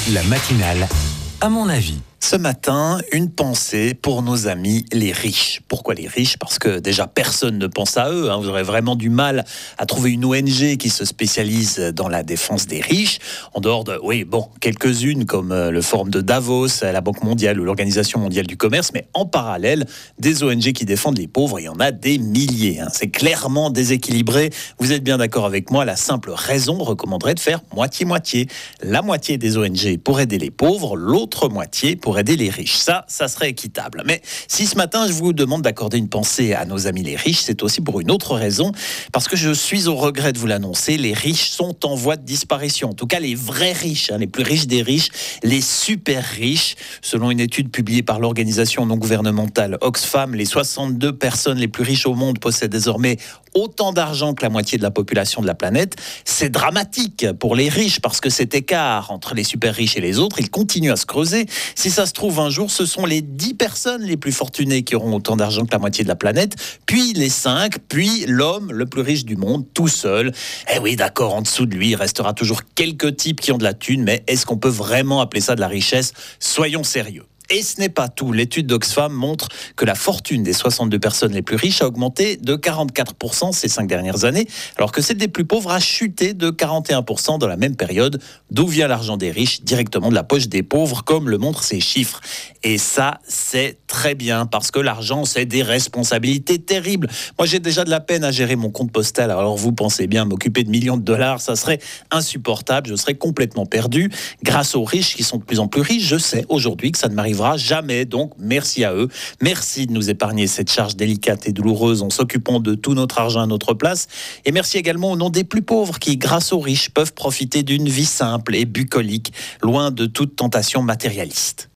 La matinale, à mon avis. Ce matin, une pensée pour nos amis les riches. Pourquoi les riches ? Parce que déjà personne ne pense à eux. Vous aurez vraiment du mal à trouver une ONG qui se spécialise dans la défense des riches. En dehors de, quelques-unes comme le Forum de Davos, la Banque mondiale ou l'Organisation mondiale du commerce. Mais en parallèle, des ONG qui défendent les pauvres, il y en a des milliers. C'est clairement déséquilibré. Vous êtes bien d'accord avec moi ? La simple raison recommanderait de faire moitié-moitié. La moitié des ONG pour aider les pauvres, l'autre moitié pour aider les riches. Ça serait équitable. Mais si ce matin, je vous demande d'accorder une pensée à nos amis les riches, c'est aussi pour une autre raison, parce que je suis au regret de vous l'annoncer, les riches sont en voie de disparition. En tout cas, les vrais riches, les plus riches des riches, les super riches. Selon une étude publiée par l'organisation non gouvernementale Oxfam, les 62 personnes les plus riches au monde possèdent désormais autant d'argent que la moitié de la population de la planète. C'est dramatique pour les riches parce que cet écart entre les super riches et les autres, il continue à se creuser. Si ça se trouve un jour, ce sont les 10 personnes les plus fortunées qui auront autant d'argent que la moitié de la planète, puis les 5, puis l'homme le plus riche du monde, tout seul. Eh oui, d'accord, en dessous de lui, il restera toujours quelques types qui ont de la thune, mais est-ce qu'on peut vraiment appeler ça de la richesse ? Soyons sérieux. Et ce n'est pas tout. L'étude d'Oxfam montre que la fortune des 62 personnes les plus riches a augmenté de 44% ces 5 dernières années, alors que celle des plus pauvres a chuté de 41% dans la même période. D'où vient l'argent des riches ? Directement de la poche des pauvres, comme le montrent ces chiffres. Et ça, c'est très bien, parce que l'argent, c'est des responsabilités terribles. Moi, j'ai déjà de la peine à gérer mon compte postal, alors vous pensez bien, m'occuper de millions de dollars, ça serait insupportable, je serais complètement perdu. Grâce aux riches qui sont de plus en plus riches, je sais aujourd'hui que ça ne m'arrivera jamais, donc merci à eux. Merci de nous épargner cette charge délicate et douloureuse en s'occupant de tout notre argent à notre place. Et merci également au nom des plus pauvres qui, grâce aux riches, peuvent profiter d'une vie simple et bucolique, loin de toute tentation matérialiste.